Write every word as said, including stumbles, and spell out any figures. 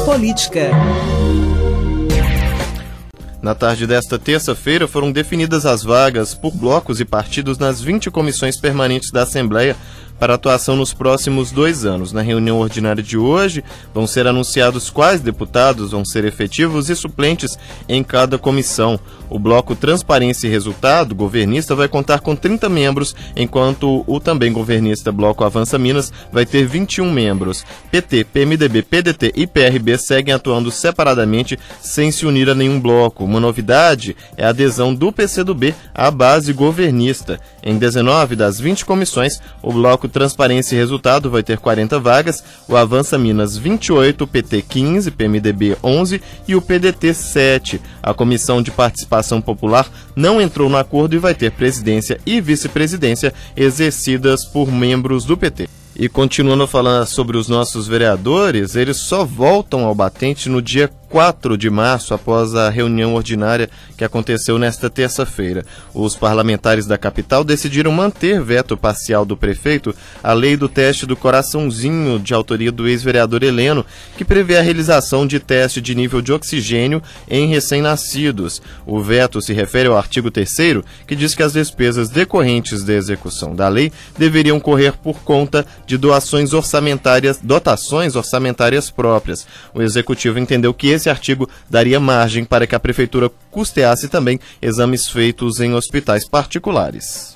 Política. Na tarde desta terça-feira foram definidas as vagas por blocos e partidos nas vinte comissões permanentes da Assembleia para atuação nos próximos dois anos. Na reunião ordinária de hoje, vão ser anunciados quais deputados vão ser efetivos e suplentes em cada comissão. O bloco Transparência e Resultado, governista, vai contar com trinta membros, enquanto o também governista bloco Avança Minas vai ter vinte e um membros. P T, P M D B, P D T e P R B seguem atuando separadamente, sem se unir a nenhum bloco. Uma novidade é a adesão do P C do B à base governista. Em dezenove das vinte comissões, o bloco Transparência e Resultado vai ter quarenta vagas, o Avança Minas vinte e oito, o P T quinze, P M D B onze e o P D T sete. A Comissão de Participação Popular não entrou no acordo e vai ter presidência e vice-presidência exercidas por membros do P T. E continuando a falar sobre os nossos vereadores, eles só voltam ao batente no dia quatro de março, após a reunião ordinária que aconteceu nesta terça-feira. Os parlamentares da capital decidiram manter veto parcial do prefeito à lei do teste do coraçãozinho, de autoria do ex-vereador Heleno, que prevê a realização de teste de nível de oxigênio em recém-nascidos. O veto se refere ao artigo terceiro, que diz que as despesas decorrentes da execução da lei deveriam correr por conta de doações orçamentárias, dotações orçamentárias próprias. O executivo entendeu que esse artigo daria margem para que a prefeitura custeasse também exames feitos em hospitais particulares.